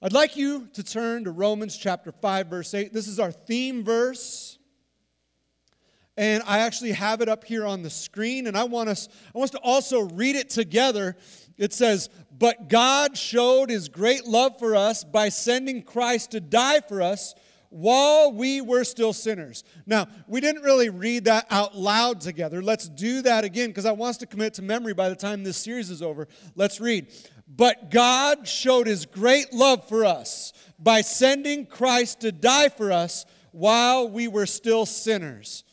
I'd like you to turn to Romans chapter 5, verse 8. This is our theme verse. And I actually have it up here on the screen. And I want us to also read it together. It says, "But God showed His great love for us by sending Christ to die for us while we were still sinners." Now, we didn't really read that out loud together. Let's do that again because I want us to commit to memory by the time this series is over. Let's read. "But God showed His great love for us by sending Christ to die for us while we were still sinners."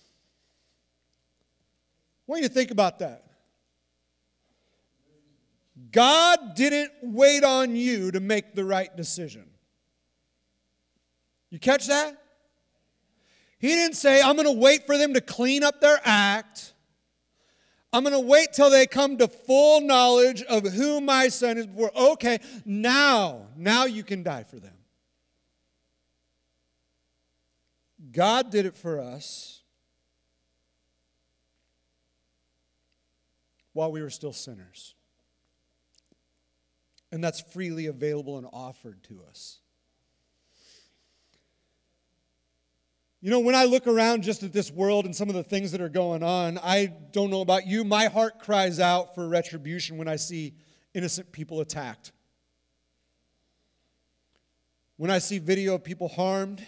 I want you to think about that. God didn't wait on you to make the right decision. You catch that? He didn't say, "I'm going to wait for them to clean up their act. I'm going to wait till they come to full knowledge of who my son is before. Okay, now you can die for them." God did it for us while we were still sinners. And that's freely available and offered to us. You know, when I look around just at this world and some of the things that are going on, I don't know about you, my heart cries out for retribution when I see innocent people attacked. When I see video of people harmed.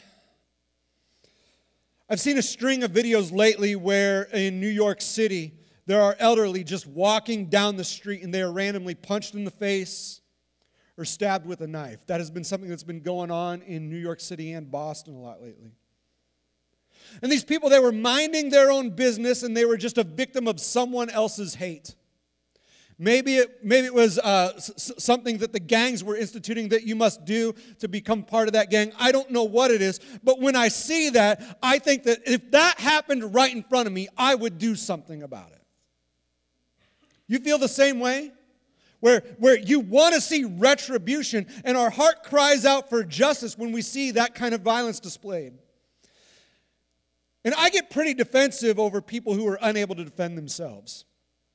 I've seen a string of videos lately where in New York City, there are elderly just walking down the street and they are randomly punched in the face or stabbed with a knife. That has been something that's been going on in New York City and Boston a lot lately. And these people, they were minding their own business and they were just a victim of someone else's hate. Maybe it was something that the gangs were instituting that you must do to become part of that gang. I don't know what it is. But when I see that, I think that if that happened right in front of me, I would do something about it. You feel the same way? Where you want to see retribution and our heart cries out for justice when we see that kind of violence displayed. And I get pretty defensive over people who are unable to defend themselves.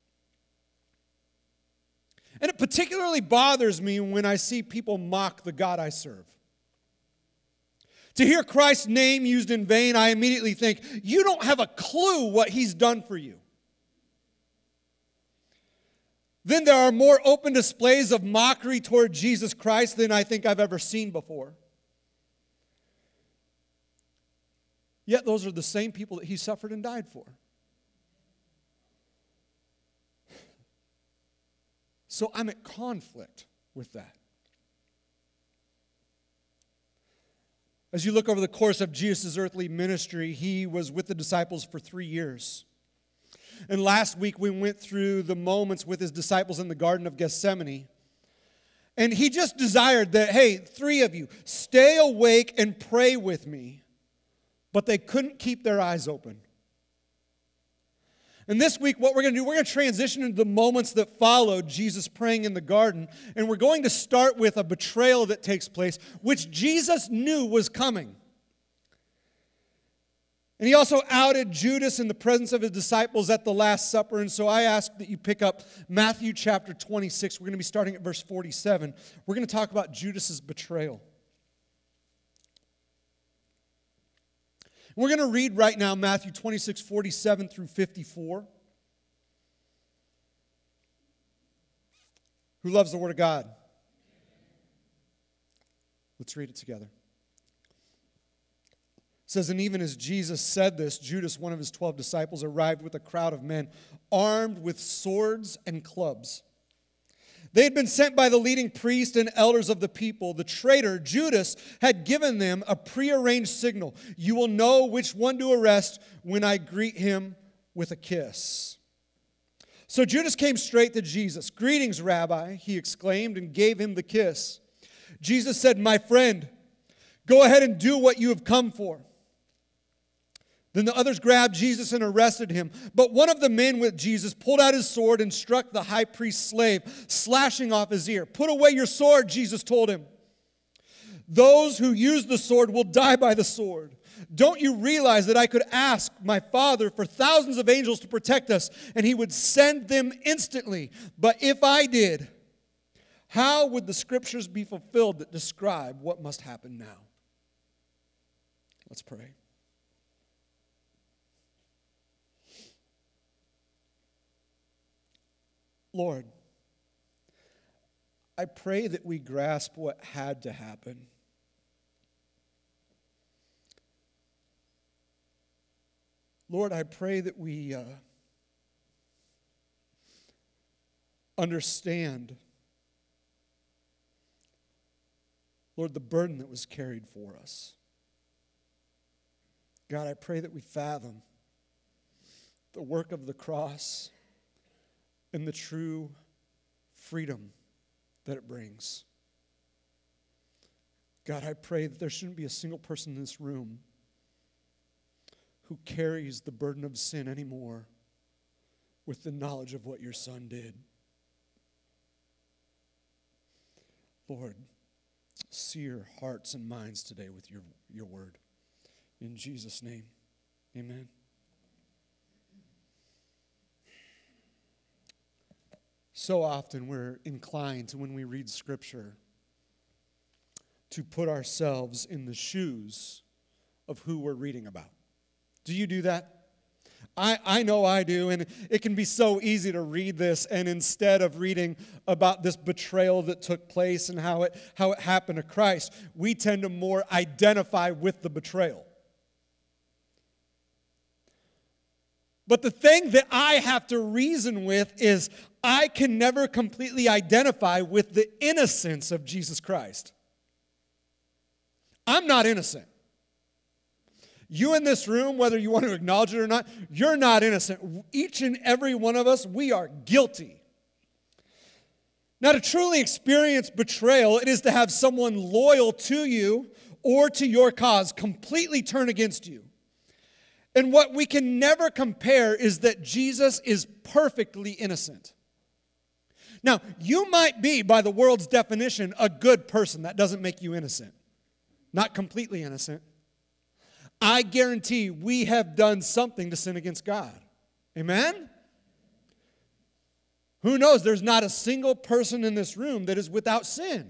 And it particularly bothers me when I see people mock the God I serve. To hear Christ's name used in vain, I immediately think, you don't have a clue what He's done for you. Then there are more open displays of mockery toward Jesus Christ than I think I've ever seen before. Yet those are the same people that He suffered and died for. So I'm at conflict with that. As you look over the course of Jesus' earthly ministry, He was with the disciples for 3 years. And last week we went through the moments with His disciples in the Garden of Gethsemane. And He just desired that, hey, 3 of you, stay awake and pray with me. But they couldn't keep their eyes open. And this week, what we're going to do, we're going to transition into the moments that followed Jesus praying in the garden. And we're going to start with a betrayal that takes place, which Jesus knew was coming. And He also outed Judas in the presence of His disciples at the Last Supper. And so I ask that you pick up Matthew chapter 26. We're going to be starting at verse 47. We're going to talk about Judas's betrayal. We're going to read right now Matthew 26, 47 through 54. Who loves the Word of God? Let's read it together. It says, "And even as Jesus said this, Judas, one of His 12 disciples, arrived with a crowd of men armed with swords and clubs. They had been sent by the leading priests and elders of the people. The traitor, Judas, had given them a prearranged signal. 'You will know which one to arrest when I greet him with a kiss.' So Judas came straight to Jesus. 'Greetings, Rabbi,' he exclaimed, and gave him the kiss. Jesus said, 'My friend, go ahead and do what you have come for.' Then the others grabbed Jesus and arrested Him. But one of the men with Jesus pulled out his sword and struck the high priest's slave, slashing off his ear. 'Put away your sword,' Jesus told him. 'Those who use the sword will die by the sword. Don't you realize that I could ask my Father for thousands of angels to protect us, and He would send them instantly? But if I did, How would the scriptures be fulfilled that describe what must happen now? Let's pray. Lord, I pray that we grasp what had to happen. Lord, I pray that we understand, Lord, the burden that was carried for us. God, I pray that we fathom the work of the cross and the true freedom that it brings. God, I pray that there shouldn't be a single person in this room who carries the burden of sin anymore with the knowledge of what your Son did. Lord, sear hearts and minds today with your word. In Jesus' name, amen. So often we're inclined to, when we read Scripture, to put ourselves in the shoes of who we're reading about. Do you do that? I know I do, and it can be so easy to read this, and instead of reading about this betrayal that took place and how it happened to Christ, we tend to more identify with the betrayal. But the thing that I have to reason with is I can never completely identify with the innocence of Jesus Christ. I'm not innocent. You in this room, whether you want to acknowledge it or not, you're not innocent. Each and every one of us, we are guilty. Now, to truly experience betrayal, it is to have someone loyal to you or to your cause completely turn against you. And what we can never compare is that Jesus is perfectly innocent. Now, you might be, by the world's definition, a good person. That doesn't make you innocent. Not completely innocent. I guarantee we have done something to sin against God. Amen? Who knows? There's not a single person in this room that is without sin.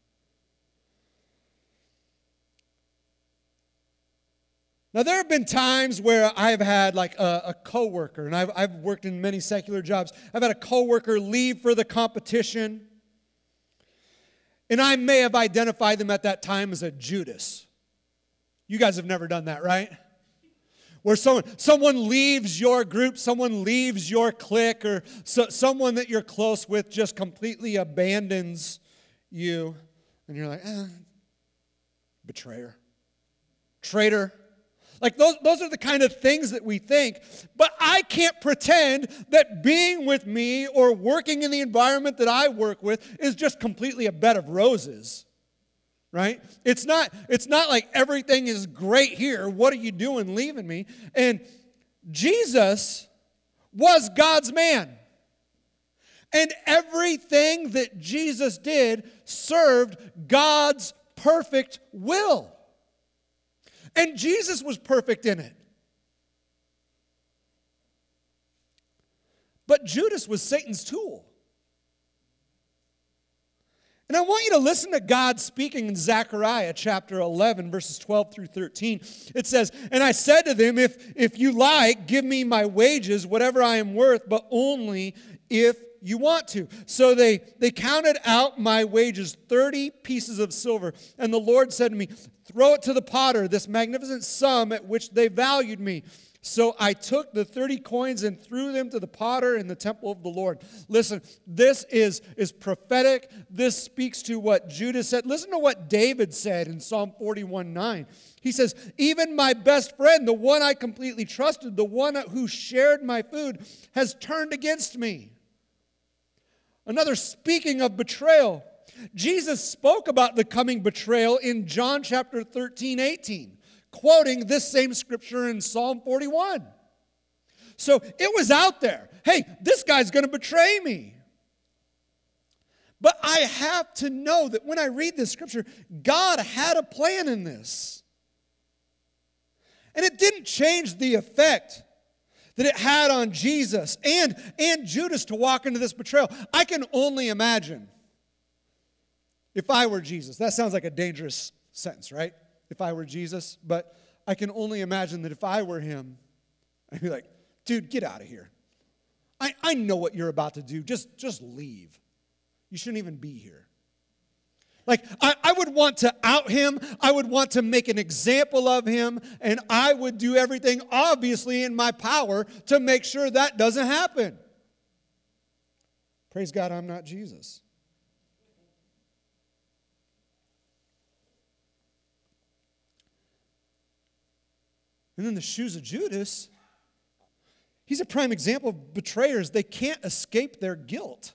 Now, there have been times where I've had like a coworker, and I've worked in many secular jobs. I've had a coworker leave for the competition, and I may have identified them at that time as a Judas. You guys have never done that, right? Where someone leaves your group, someone leaves your clique, or someone that you're close with just completely abandons you. And you're like, betrayer, traitor. Like those are the kind of things that we think. But I can't pretend that being with me or working in the environment that I work with is just completely a bed of roses. Right? It's not like everything is great here. What are you doing leaving me? And Jesus was God's man. And everything that Jesus did served God's perfect will. And Jesus was perfect in it. But Judas was Satan's tool. And I want you to listen to God speaking in Zechariah chapter 11, verses 12 through 13. It says, "And I said to them, if you like, give me my wages, whatever I am worth, but only if you want to." So they counted out my wages, 30 pieces of silver. And the Lord said to me, "Throw it to the potter, this magnificent sum at which they valued me." So I took the 30 coins and threw them to the potter in the temple of the Lord. Listen, this is prophetic. This speaks to what Judas said. Listen to what David said in Psalm 41:9. He says, "Even my best friend, the one I completely trusted, the one who shared my food, has turned against me." Another speaking of betrayal. Jesus spoke about the coming betrayal in John chapter 13:18. Quoting this same scripture in Psalm 41. So it was out there. Hey, this guy's going to betray me. But I have to know that when I read this scripture, God had a plan in this. And it didn't change the effect that it had on Jesus and Judas to walk into this betrayal. I can only imagine If I were Jesus, that sounds like a dangerous sentence, right? If I were Jesus, but I can only imagine that if I were him, I'd be like, dude, get out of here. I know what you're about to do. Just leave. You shouldn't even be here. Like, I would want to out him. I would want to make an example of him. And I would do everything, obviously, in my power to make sure that doesn't happen. Praise God, I'm not Jesus. And then the shoes of Judas, he's a prime example of betrayers. They can't escape their guilt.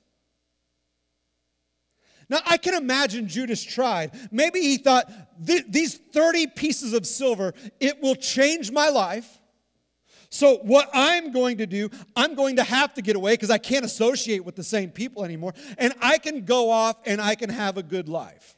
Now, I can imagine Judas tried. Maybe he thought, these 30 pieces of silver, it will change my life. So what I'm going to do, I'm going to have to get away because I can't associate with the same people anymore. And I can go off and I can have a good life.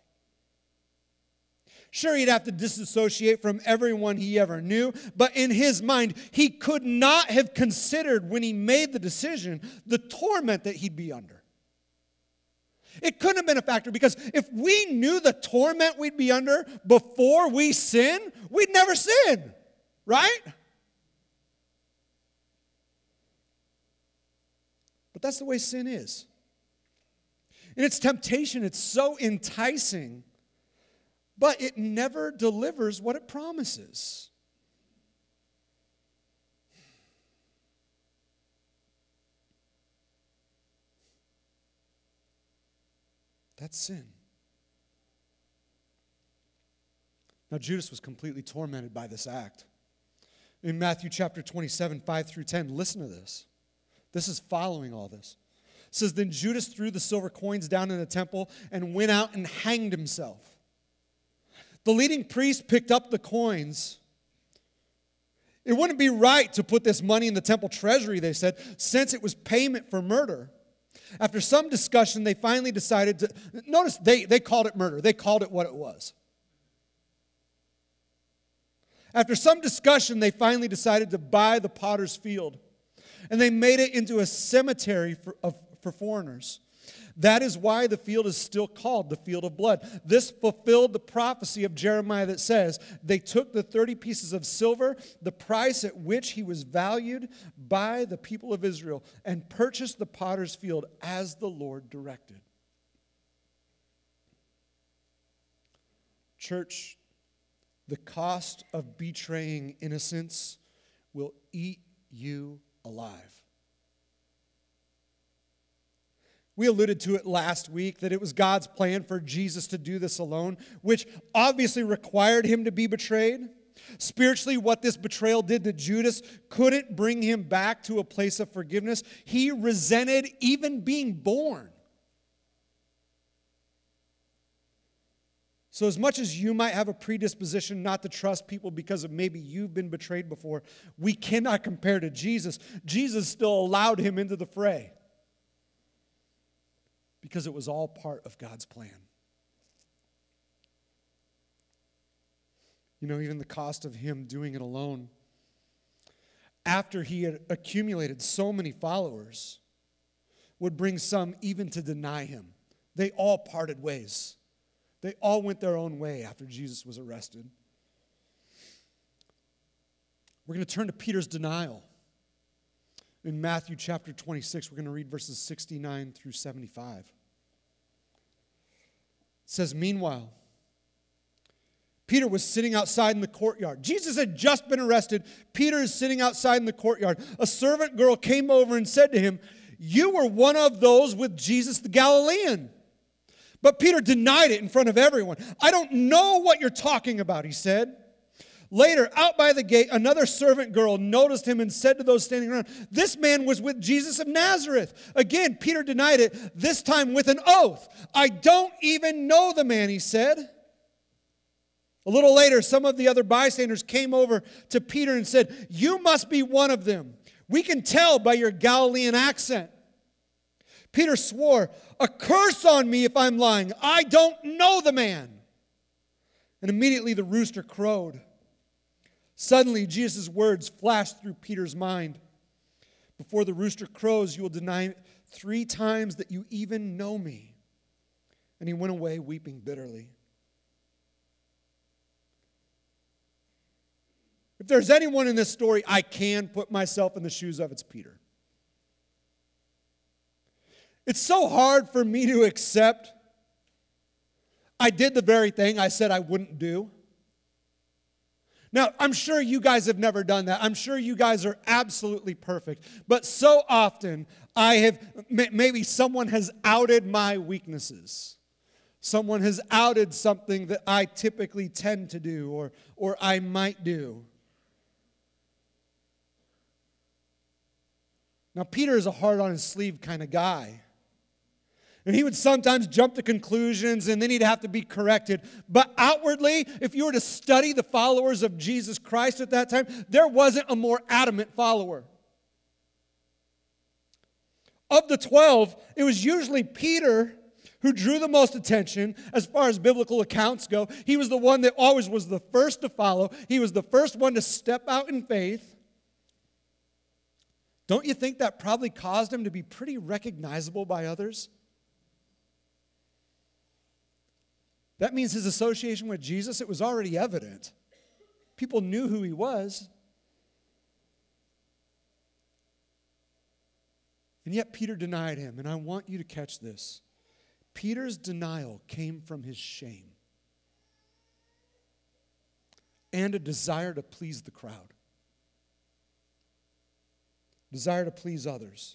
Sure, he'd have to disassociate from everyone he ever knew, but in his mind, he could not have considered when he made the decision the torment that he'd be under. It couldn't have been a factor because if we knew the torment we'd be under before we sin, we'd never sin, right? But that's the way sin is. In its temptation, it's so enticing, but it never delivers what it promises. That's sin. Now, Judas was completely tormented by this act. In Matthew chapter 27, 5 through 10, listen to this. This is following all this. It says, then Judas threw the silver coins down in the temple and went out and hanged himself. The leading priest picked up the coins. It wouldn't be right to put this money in the temple treasury, they said, since it was payment for murder. After some discussion, they finally decided to, notice they called it murder. They called it what it was. After some discussion, they finally decided to buy the potter's field. And they made it into a cemetery for foreigners. That is why the field is still called the field of blood. This fulfilled the prophecy of Jeremiah that says, they took the 30 pieces of silver, the price at which he was valued by the people of Israel, and purchased the potter's field as the Lord directed. Church, the cost of betraying innocence will eat you alive. We alluded to it last week that it was God's plan for Jesus to do this alone, which obviously required him to be betrayed. Spiritually, what this betrayal did to Judas couldn't bring him back to a place of forgiveness. He resented even being born. So as much as you might have a predisposition not to trust people because of maybe you've been betrayed before, we cannot compare to Jesus. Jesus still allowed him into the fray because it was all part of God's plan. You know, even the cost of him doing it alone, after he had accumulated so many followers, would bring some even to deny him. They all parted ways. They all went their own way after Jesus was arrested. We're going to turn to Peter's denial. In Matthew chapter 26, we're going to read verses 69 through 75. It says, meanwhile, Peter was sitting outside in the courtyard. Jesus had just been arrested. Peter is sitting outside in the courtyard. A servant girl came over and said to him, "You were one of those with Jesus the Galilean." But Peter denied it in front of everyone. "I don't know what you're talking about," he said. Later, out by the gate, another servant girl noticed him and said to those standing around, "This man was with Jesus of Nazareth." Again, Peter denied it, this time with an oath. "I don't even know the man," he said. A little later, some of the other bystanders came over to Peter and said, "You must be one of them. We can tell by your Galilean accent." Peter swore, "A curse on me if I'm lying. I don't know the man." And immediately the rooster crowed. Suddenly, Jesus' words flashed through Peter's mind. "Before the rooster crows, you will deny 3 times that you even know me." And he went away weeping bitterly. If there's anyone in this story I can put myself in the shoes of, it's Peter. It's so hard for me to accept I did the very thing I said I wouldn't do. Now, I'm sure you guys have never done that. I'm sure you guys are absolutely perfect. But so often, maybe someone has outed my weaknesses. Someone has outed something that I typically tend to do or I might do. Now, Peter is a hard on his sleeve kind of guy. And he would sometimes jump to conclusions and then he'd have to be corrected. But outwardly, if you were to study the followers of Jesus Christ at that time, there wasn't a more adamant follower. Of the 12, it was usually Peter who drew the most attention as far as biblical accounts go. He was the one that always was the first to follow. He was the first one to step out in faith. Don't you think that probably caused him to be pretty recognizable by others? That means his association with Jesus, it was already evident. People knew who he was. And yet Peter denied him. And I want you to catch this. Peter's denial came from his shame and a desire to please the crowd. Desire to please others.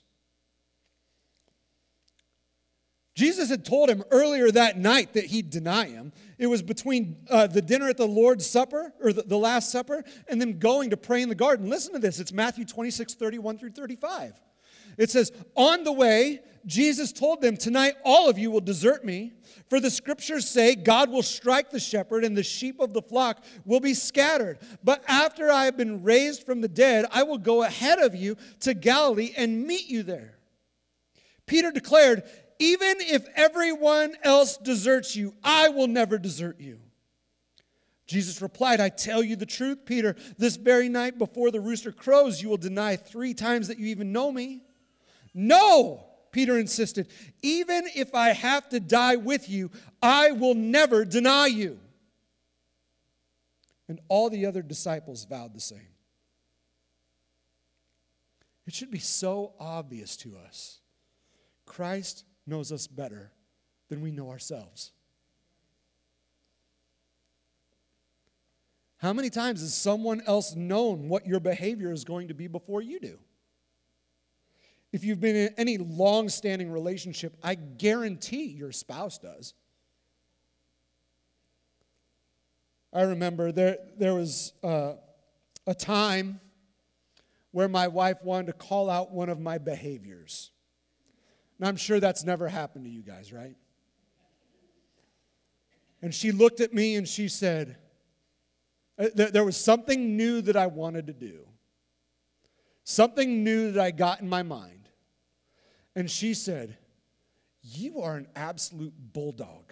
Jesus had told him earlier that night that he'd deny him. It was between the dinner at the Lord's Supper, or the Last Supper, and them going to pray in the garden. Listen to this. It's Matthew 26, 31 through 35. It says, on the way, Jesus told them, tonight all of you will desert me. For the scriptures say, God will strike the shepherd and the sheep of the flock will be scattered. But after I have been raised from the dead, I will go ahead of you to Galilee and meet you there. Peter declared, even if everyone else deserts you, I will never desert you. Jesus replied, I tell you the truth, Peter, this very night before the rooster crows, you will deny 3 times that you even know me. No, Peter insisted, even if I have to die with you, I will never deny you. And all the other disciples vowed the same. It should be so obvious to us. Christ knows us better than we know ourselves. How many times has someone else known what your behavior is going to be before you do? If you've been in any long-standing relationship, I guarantee your spouse does. I remember there was a time where my wife wanted to call out one of my behaviors. And I'm sure that's never happened to you guys, right? And she looked at me and she said, there was something new that I wanted to do. Something new that I got in my mind. And she said, you are an absolute bulldog.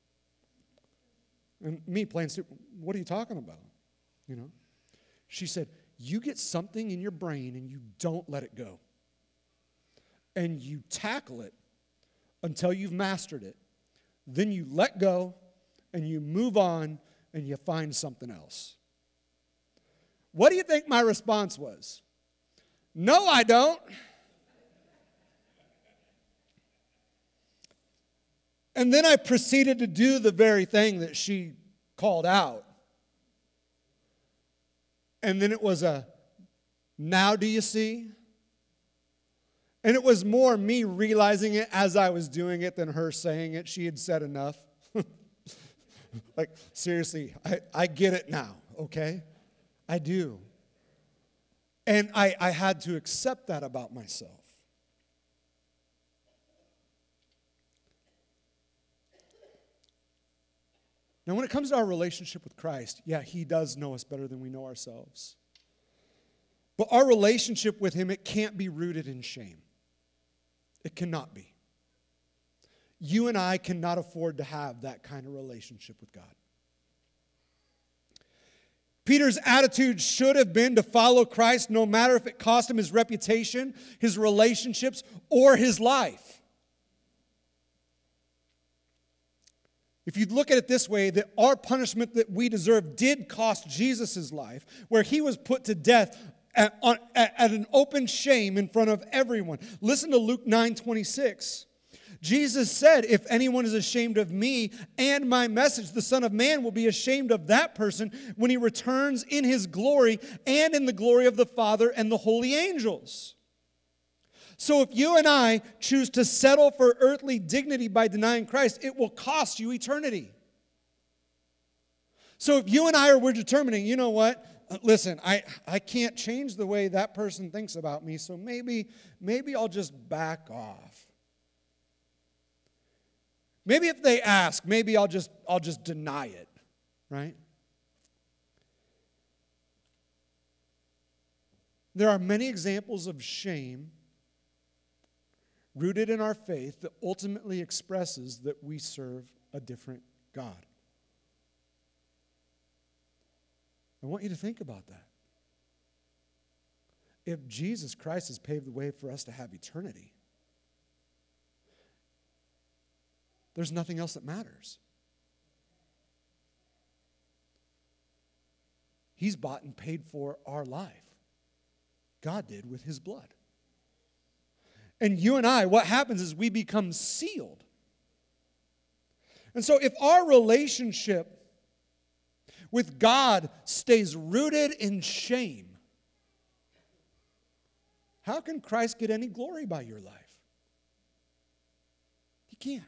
And me playing stupid, what are you talking about? You know? She said, you get something in your brain and you don't let it go. And you tackle it until you've mastered it. Then you let go and you move on and you find something else. What do you think my response was? No, I don't. And then I proceeded to do the very thing that she called out. And then it was a, now do you see? And it was more me realizing it as I was doing it than her saying it. She had said enough. Like, seriously, I get it now, okay? I do. And I had to accept that about myself. Now, when it comes to our relationship with Christ, yeah, He does know us better than we know ourselves. But our relationship with Him, it can't be rooted in shame. It cannot be. You and I cannot afford to have that kind of relationship with God. Peter's attitude should have been to follow Christ no matter if it cost him his reputation, his relationships, or his life. If you look at it this way, that our punishment that we deserve did cost Jesus' life, where he was put to death at an open shame in front of everyone. Listen to Luke 9:26. Jesus said, if anyone is ashamed of me and my message, the Son of Man will be ashamed of that person when he returns in his glory and in the glory of the Father and the holy angels. So if you and I choose to settle for earthly dignity by denying Christ, it will cost you eternity. So if you and I we're determining, you know what? Listen, I can't change the way that person thinks about me, so maybe I'll just back off. Maybe if they ask, maybe I'll just deny it, right? There are many examples of shame rooted in our faith that ultimately expresses that we serve a different God. I want you to think about that. If Jesus Christ has paved the way for us to have eternity, there's nothing else that matters. He's bought and paid for our life. God did with his blood. And you and I, what happens is we become sealed. And so if our relationship with God stays rooted in shame, how can Christ get any glory by your life? He can't.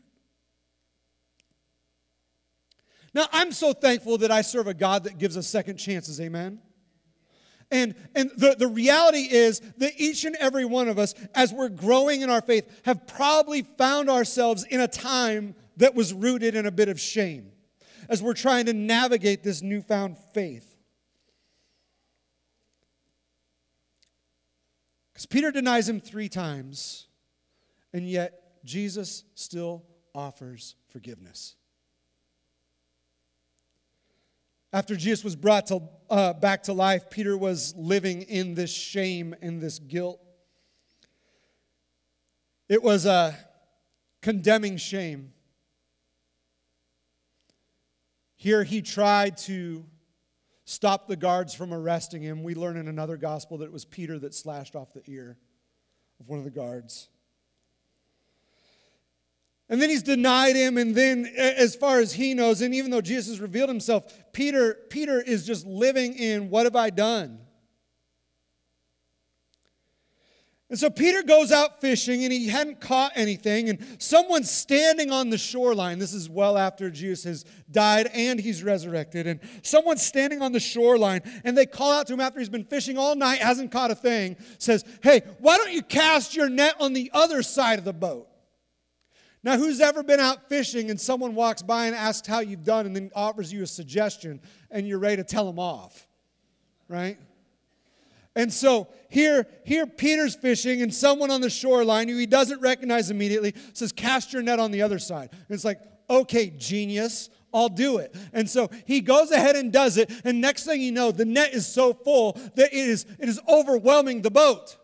Now, I'm so thankful that I serve a God that gives us second chances, amen? And the reality is that each and every one of us, as we're growing in our faith, have probably found ourselves in a time that was rooted in a bit of shame as we're trying to navigate this newfound faith. Because Peter denies him 3 times, and yet Jesus still offers forgiveness. After Jesus was brought back to life, Peter was living in this shame and this guilt. It was a condemning shame. Here he tried to stop the guards from arresting him. We learn in another gospel that it was Peter that slashed off the ear of one of the guards. And then he's denied him, and then as far as he knows, and even though Jesus has revealed himself, Peter is just living in, what have I done? And so Peter goes out fishing, and he hadn't caught anything, and someone's standing on the shoreline. This is well after Jesus has died and he's resurrected, and someone's standing on the shoreline, and they call out to him after he's been fishing all night, hasn't caught a thing, says, hey, why don't you cast your net on the other side of the boat? Now, who's ever been out fishing and someone walks by and asks how you've done and then offers you a suggestion and you're ready to tell them off, right? And so here Peter's fishing and someone on the shoreline who he doesn't recognize immediately says, cast your net on the other side. And it's like, okay, genius, I'll do it. And so he goes ahead and does it, and next thing you know, the net is so full that it is overwhelming the boat.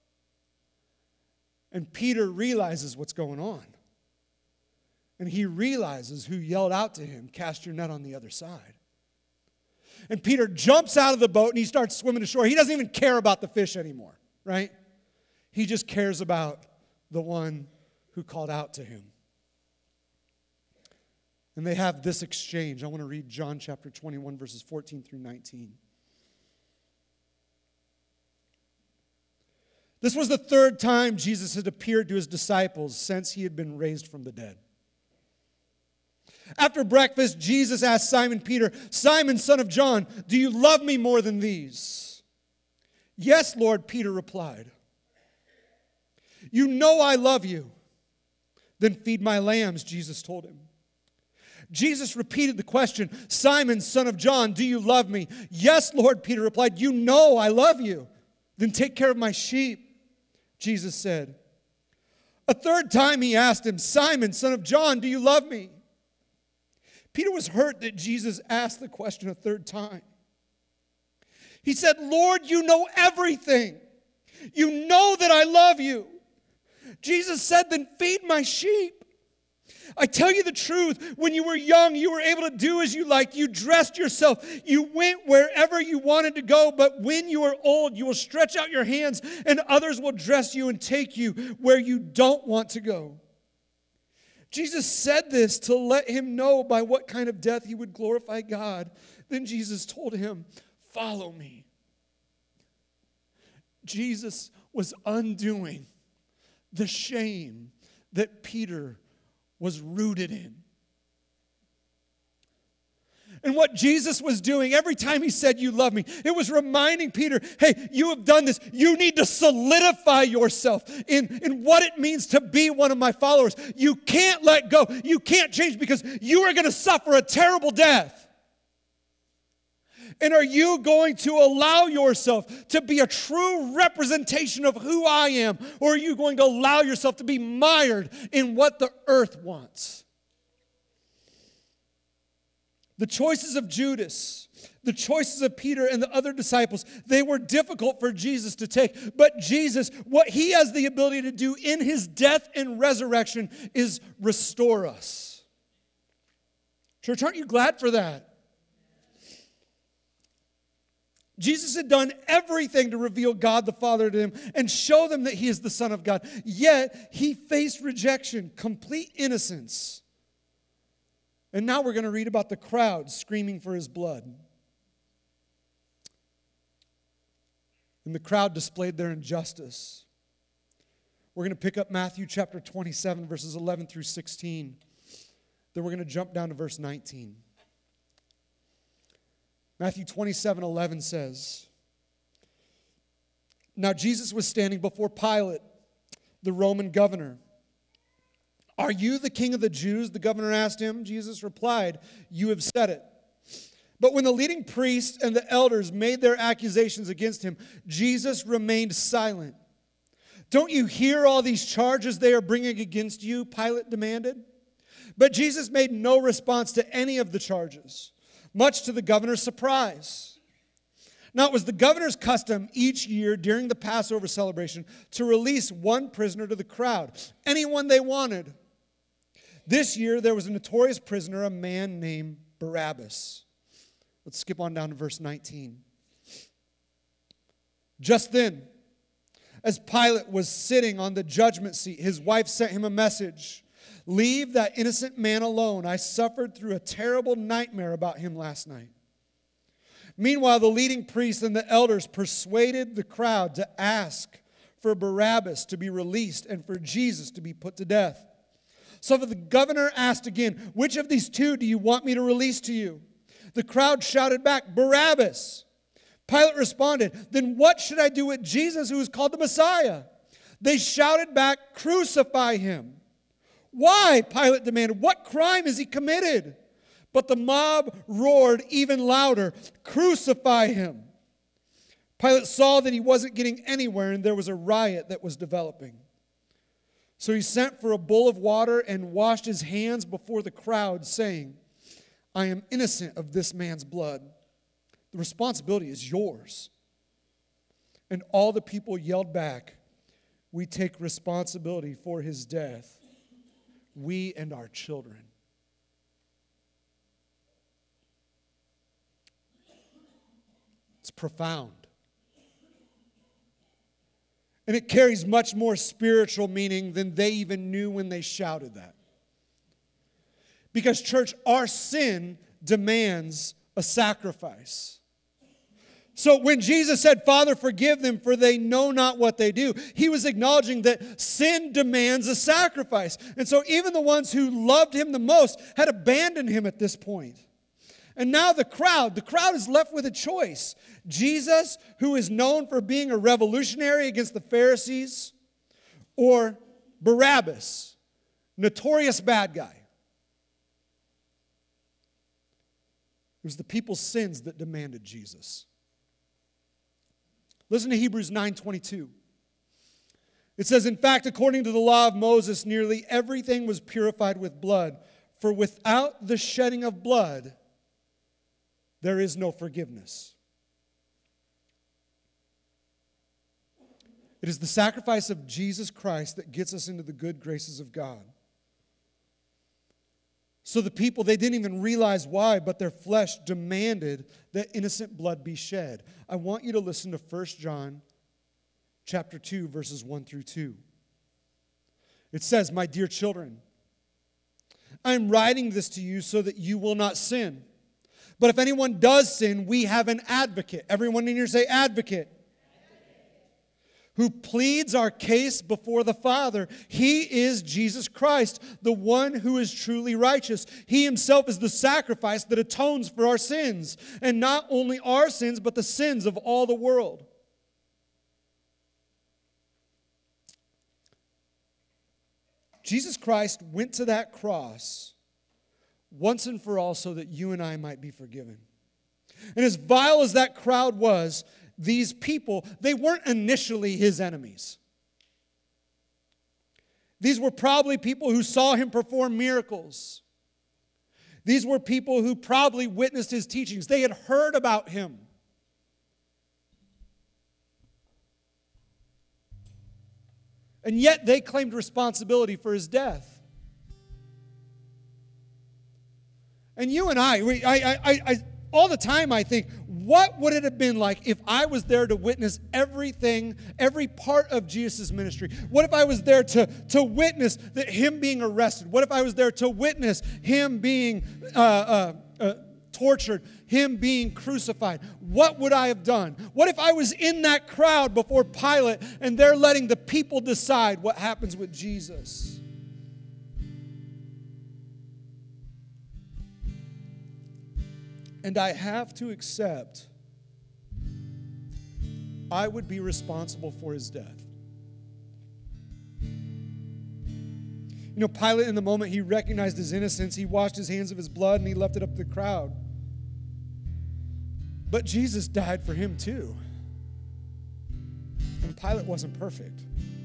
And Peter realizes what's going on. And he realizes who yelled out to him, cast your net on the other side. And Peter jumps out of the boat and he starts swimming to shore. He doesn't even care about the fish anymore, right? He just cares about the one who called out to him. And they have this exchange. I want to read John chapter 21, verses 14 through 19. This was the 3rd time Jesus had appeared to his disciples since he had been raised from the dead. After breakfast, Jesus asked Simon Peter, Simon, son of John, do you love me more than these? Yes, Lord, Peter replied. You know I love you. Then feed my lambs, Jesus told him. Jesus repeated the question, Simon, son of John, do you love me? Yes, Lord, Peter replied. You know I love you. Then take care of my sheep, Jesus said. A 3rd time he asked him, Simon, son of John, do you love me? Peter was hurt that Jesus asked the question a 3rd time. He said, Lord, you know everything. You know that I love you. Jesus said, then feed my sheep. I tell you the truth, when you were young, you were able to do as you liked. You dressed yourself. You went wherever you wanted to go. But when you are old, you will stretch out your hands, and others will dress you and take you where you don't want to go. Jesus said this to let him know by what kind of death he would glorify God. Then Jesus told him, "Follow me." Jesus was undoing the shame that Peter was rooted in. And what Jesus was doing every time he said, "You love me," it was reminding Peter, hey, you have done this. You need to solidify yourself in what it means to be one of my followers. You can't let go. You can't change because you are going to suffer a terrible death. And are you going to allow yourself to be a true representation of who I am? Or are you going to allow yourself to be mired in what the earth wants? The choices of Judas, the choices of Peter and the other disciples, they were difficult for Jesus to take. But Jesus, what he has the ability to do in his death and resurrection is restore us. Church, aren't you glad for that? Jesus had done everything to reveal God the Father to them and show them that he is the Son of God. Yet, he faced rejection, complete innocence. And now we're going to read about the crowd screaming for his blood. And the crowd displayed their injustice. We're going to pick up Matthew chapter 27, verses 11 through 16. Then we're going to jump down to verse 19. Matthew 27:11 says, "Now Jesus was standing before Pilate, the Roman governor. 'Are you the king of the Jews?' the governor asked him. Jesus replied, 'You have said it.' But when the leading priests and the elders made their accusations against him, Jesus remained silent. 'Don't you hear all these charges they are bringing against you?' Pilate demanded. But Jesus made no response to any of the charges, much to the governor's surprise. Now, it was the governor's custom each year during the Passover celebration to release one prisoner to the crowd, anyone they wanted. This year, there was a notorious prisoner, a man named Barabbas. Let's skip on down to verse 19. Just then, as Pilate was sitting on the judgment seat, his wife sent him a message. 'Leave that innocent man alone. I suffered through a terrible nightmare about him last night.' Meanwhile, the leading priests and the elders persuaded the crowd to ask for Barabbas to be released and for Jesus to be put to death. So the governor asked again, 'Which of these two do you want me to release to you?' The crowd shouted back, 'Barabbas.' Pilate responded, 'Then what should I do with Jesus, who is called the Messiah?' They shouted back, 'Crucify him.' 'Why?' Pilate demanded. 'What crime has he committed?' But the mob roared even louder, 'Crucify him.' Pilate saw that he wasn't getting anywhere and there was a riot that was developing. So he sent for a bowl of water and washed his hands before the crowd, saying, 'I am innocent of this man's blood. The responsibility is yours.' And all the people yelled back, 'We take responsibility for his death, we and our children.'" It's profound. And it carries much more spiritual meaning than they even knew when they shouted that. Because, church, our sin demands a sacrifice. So when Jesus said, "Father, forgive them, for they know not what they do," he was acknowledging that sin demands a sacrifice. And so even the ones who loved him the most had abandoned him at this point. And now the crowd is left with a choice. Jesus, who is known for being a revolutionary against the Pharisees, or Barabbas, notorious bad guy. It was the people's sins that demanded Jesus. Listen to Hebrews 9:22. It says, "In fact, according to the law of Moses, nearly everything was purified with blood, for without the shedding of blood, there is no forgiveness." It is the sacrifice of Jesus Christ that gets us into the good graces of God. So the people, they didn't even realize why, but their flesh demanded that innocent blood be shed. I want you to listen to 1 John chapter 2, verses 1 through 2. It says, "My dear children, I am writing this to you so that you will not sin. But if anyone does sin, we have an advocate." Everyone in here say advocate. "Who pleads our case before the Father. He is Jesus Christ, the one who is truly righteous. He himself is the sacrifice that atones for our sins, and not only our sins, but the sins of all the world." Jesus Christ went to that cross once and for all so that you and I might be forgiven. And as vile as that crowd was, these people, they weren't initially his enemies. These were probably people who saw him perform miracles. These were people who probably witnessed his teachings. They had heard about him. And yet they claimed responsibility for his death. And you and I all the time I think, what would it have been like if I was there to witness everything, every part of Jesus' ministry? What if I was there to witness him being arrested? What if I was there to witness him being tortured, him being crucified? What would I have done? What if I was in that crowd before Pilate and they're letting the people decide what happens with Jesus? And I have to accept I would be responsible for his death. You know, Pilate, in the moment, he recognized his innocence. He washed his hands of his blood and he left it up to the crowd. But Jesus died for him too. And Pilate wasn't perfect.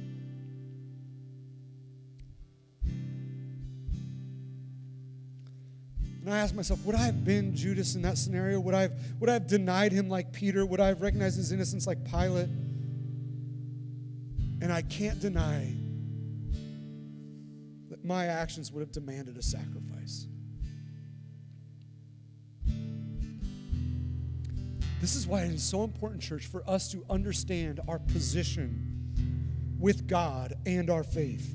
And I asked myself, would I have been Judas in that scenario? Would I have denied him like Peter? Would I have recognized his innocence like Pilate? And I can't deny that my actions would have demanded a sacrifice. This is why it is so important, church, for us to understand our position with God and our faith.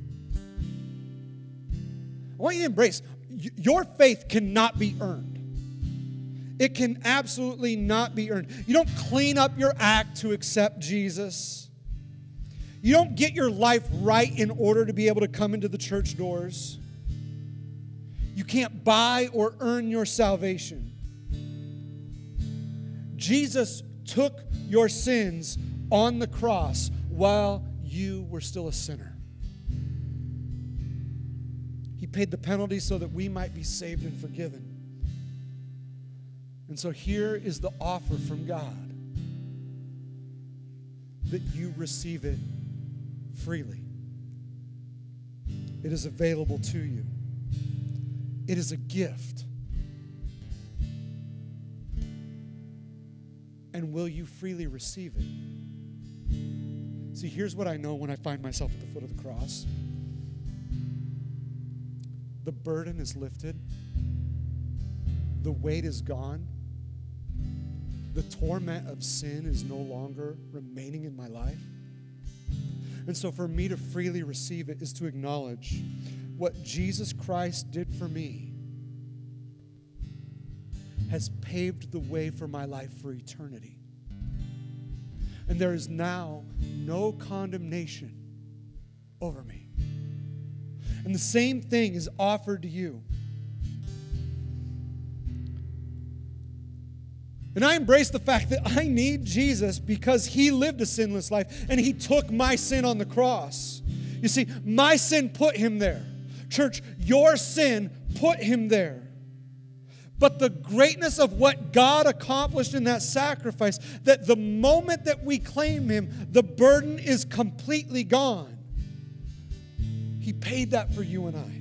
I want you to embrace, your faith cannot be earned. It can absolutely not be earned. You don't clean up your act to accept Jesus. You don't get your life right in order to be able to come into the church doors. You can't buy or earn your salvation. Jesus took your sins on the cross while you were still a sinner. He paid the penalty so that we might be saved and forgiven. And so here is the offer from God, that you receive it freely. It is available to you. It is a gift. And will you freely receive it? See, here's what I know when I find myself at the foot of the cross. The burden is lifted. The weight is gone. The torment of sin is no longer remaining in my life. And so for me to freely receive it is to acknowledge what Jesus Christ did for me has paved the way for my life for eternity. And there is now no condemnation over me. And the same thing is offered to you. And I embrace the fact that I need Jesus because he lived a sinless life and he took my sin on the cross. You see, my sin put him there. Church, your sin put him there. But the greatness of what God accomplished in that sacrifice, that the moment that we claim him, the burden is completely gone. He paid that for you and I.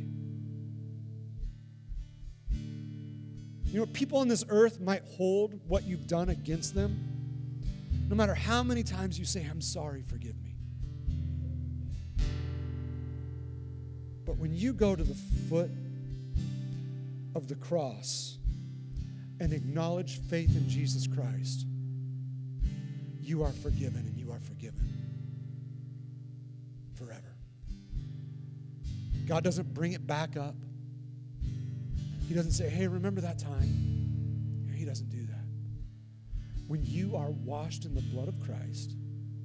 You know, people on this earth might hold what you've done against them. No matter how many times you say, "I'm sorry, forgive me." But when you go to the foot of the cross and acknowledge faith in Jesus Christ, you are forgiven, and you are forgiven forever. God doesn't bring it back up. He doesn't say, hey, remember that time? He doesn't do that. When you are washed in the blood of Christ,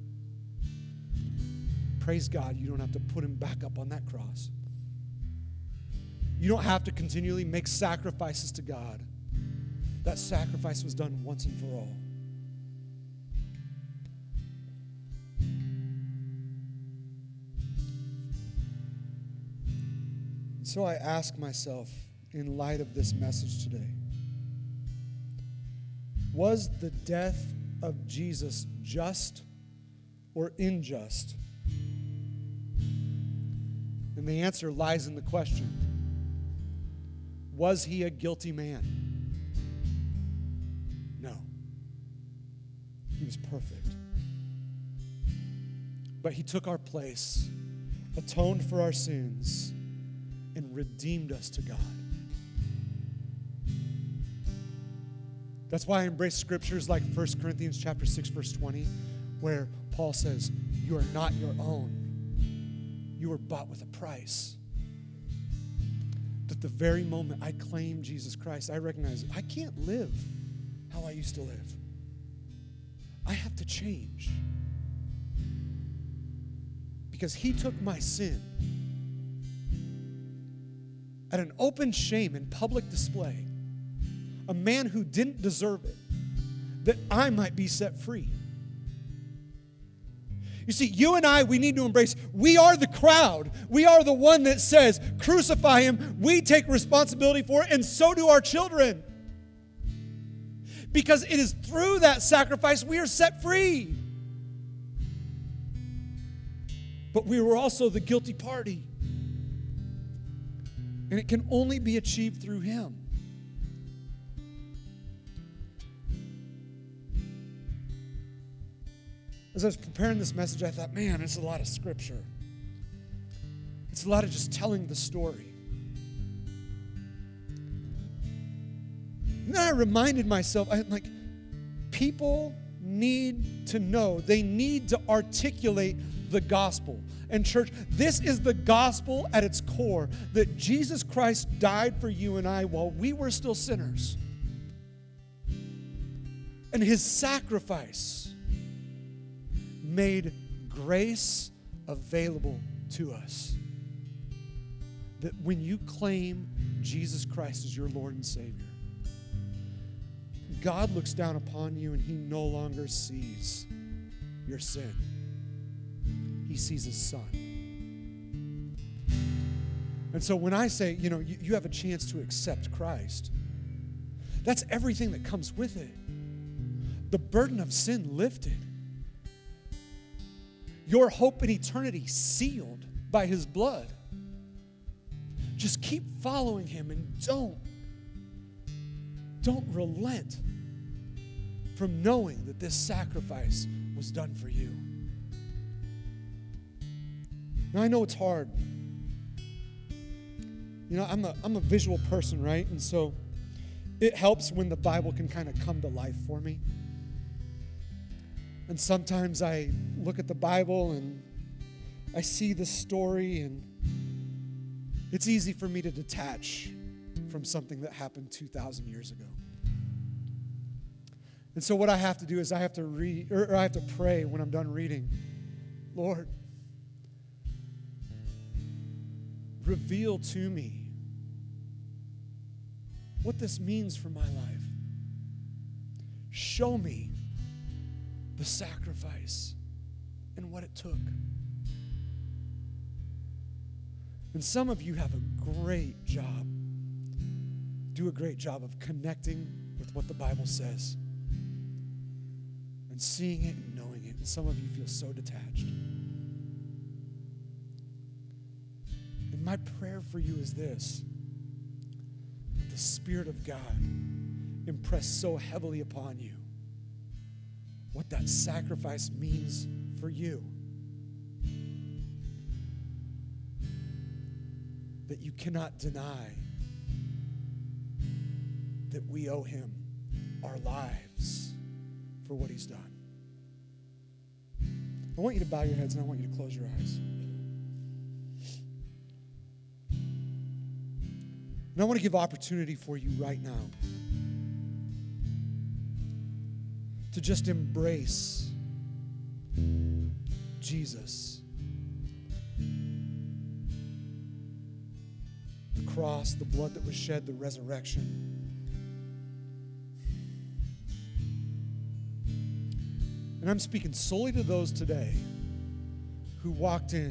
praise God, you don't have to put him back up on that cross. You don't have to continually make sacrifices to God. That sacrifice was done once and for all. So I ask myself, in light of this message today, was the death of Jesus just or unjust? And the answer lies in the question, was he a guilty man? No. He was perfect. But he took our place, atoned for our sins, and redeemed us to God. That's why I embrace scriptures like 1 Corinthians chapter 6, verse 20, where Paul says, you are not your own. You were bought with a price. That the very moment I claim Jesus Christ, I recognize I can't live how I used to live. I have to change. Because he took my sin at an open shame and public display, a man who didn't deserve it, that I might be set free. You see, you and I, we need to embrace, we are the crowd. We are the one that says, crucify him. We take responsibility for it, and so do our children. Because it is through that sacrifice we are set free. But we were also the guilty party. And it can only be achieved through him. As I was preparing this message, I thought, man, it's a lot of scripture. It's a lot of just telling the story. And then I reminded myself, people need to know. They need to articulate the gospel. And church, this is the gospel at its core, that Jesus Christ died for you and I while we were still sinners. And his sacrifice made grace available to us. That when you claim Jesus Christ as your Lord and Savior, God looks down upon you and he no longer sees your sin. He sees his son. And so when I say, you have a chance to accept Christ, that's everything that comes with it. The burden of sin lifted. Your hope in eternity sealed by his blood. Just keep following him and don't relent from knowing that this sacrifice was done for you. Now I know it's hard. I'm a visual person, right? And so it helps when the Bible can kind of come to life for me. And sometimes I look at the Bible and I see the story, and it's easy for me to detach from something that happened 2,000 years ago. And so what I have to do is I have to read, or I have to pray when I'm done reading. Lord, reveal to me what this means for my life. Show me the sacrifice and what it took. And some of you have a great job. Do a great job of connecting with what the Bible says and seeing it and knowing it. And some of you feel so detached. And my prayer for you is this: that the Spirit of God impress so heavily upon you what that sacrifice means for you, that you cannot deny that we owe him our lives for what he's done. I want you to bow your heads and I want you to close your eyes. And I want to give opportunity for you right now to just embrace Jesus. The cross, the blood that was shed, the resurrection. And I'm speaking solely to those today who walked in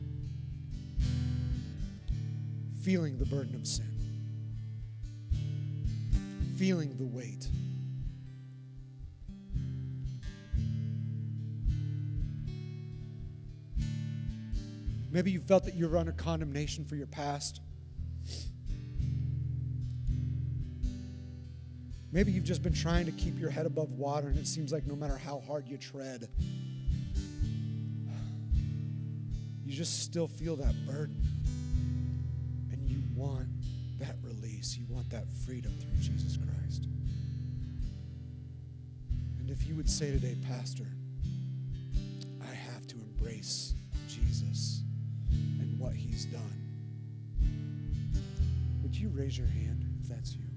feeling the burden of sin, feeling the weight. Maybe you felt that you were under condemnation for your past. Maybe you've just been trying to keep your head above water, and it seems like no matter how hard you tread, you just still feel that burden. And you want that release. You want that freedom through Jesus Christ. And if you would say today, Pastor, I have to embrace Jesus and what he's done, would you raise your hand if that's you?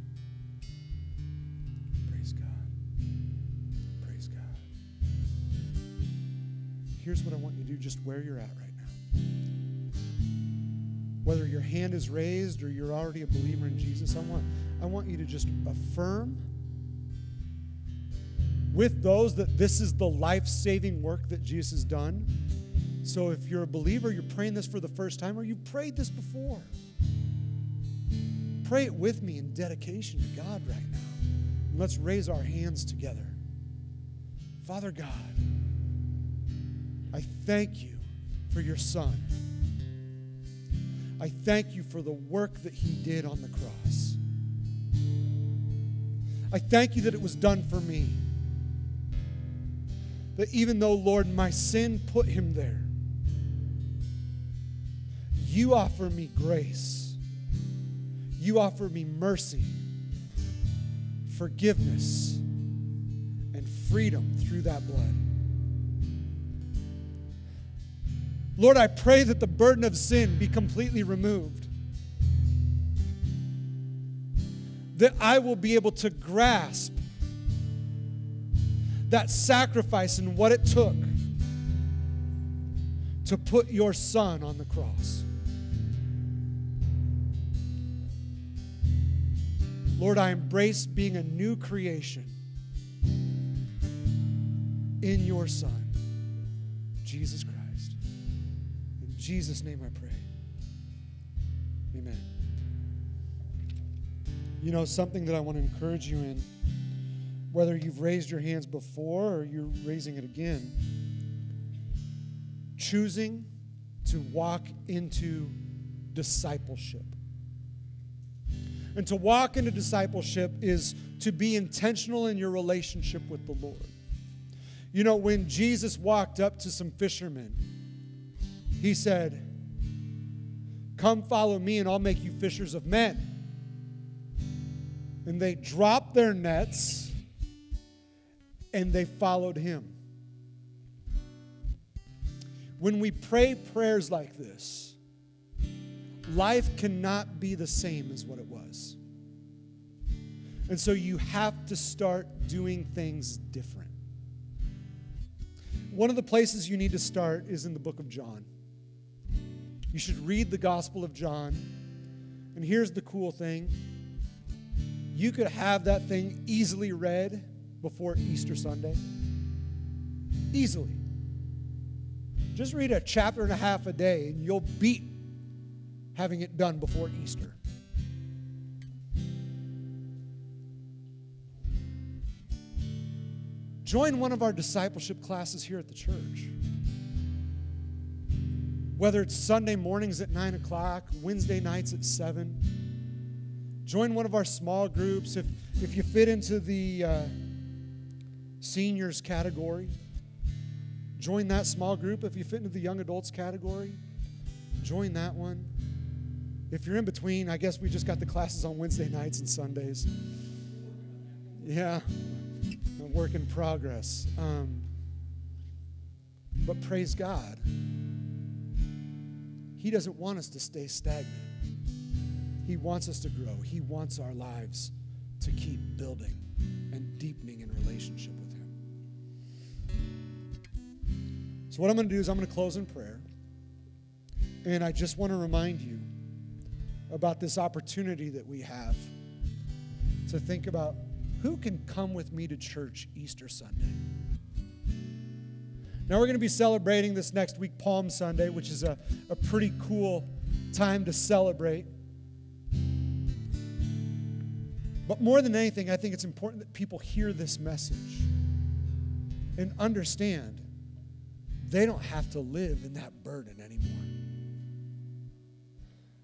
Praise God. Praise God. Here's what I want you to do just where you're at right now. Whether your hand is raised or you're already a believer in Jesus, I want you to just affirm with those that this is the life-saving work that Jesus has done. So if you're a believer, you're praying this for the first time, or you've prayed this before, pray it with me in dedication to God right now. And let's raise our hands together. Father God, I thank you for your Son. I thank you for the work that he did on the cross. I thank you that it was done for me. That even though, Lord, my sin put him there, you offer me grace. You offer me mercy, forgiveness, and freedom through that blood. Lord, I pray that the burden of sin be completely removed. That I will be able to grasp that sacrifice and what it took to put your Son on the cross. Lord, I embrace being a new creation in your Son, Jesus Christ. In Jesus' name I pray. Amen. You know, something that I want to encourage you in, whether you've raised your hands before or you're raising it again, choosing to walk into discipleship. And to walk into discipleship is to be intentional in your relationship with the Lord. You know, when Jesus walked up to some fishermen, he said, "Come follow me and I'll make you fishers of men." And they dropped their nets and they followed him. When we pray prayers like this, life cannot be the same as what it was. And so you have to start doing things different. One of the places you need to start is in the book of John. You should read the Gospel of John. And here's the cool thing. You could have that thing easily read before Easter Sunday. Easily. Just read a chapter and a half a day and you'll beat having it done before Easter. Join one of our discipleship classes here at the church. Whether it's Sunday mornings at 9 o'clock, Wednesday nights at 7. Join one of our small groups. If you fit into the seniors category, join that small group. If you fit into the young adults category, join that one. If you're in between, I guess we just got the classes on Wednesday nights and Sundays. Yeah, a work in progress. But praise God, He doesn't want us to stay stagnant. He wants us to grow. He wants our lives to keep building and deepening in relationship with Him. So what I'm going to do is I'm going to close in prayer. And I just want to remind you about this opportunity that we have to think about who can come with me to church Easter Sunday. Now we're going to be celebrating this next week, Palm Sunday, which is a pretty cool time to celebrate. But more than anything, I think it's important that people hear this message and understand they don't have to live in that burden anymore.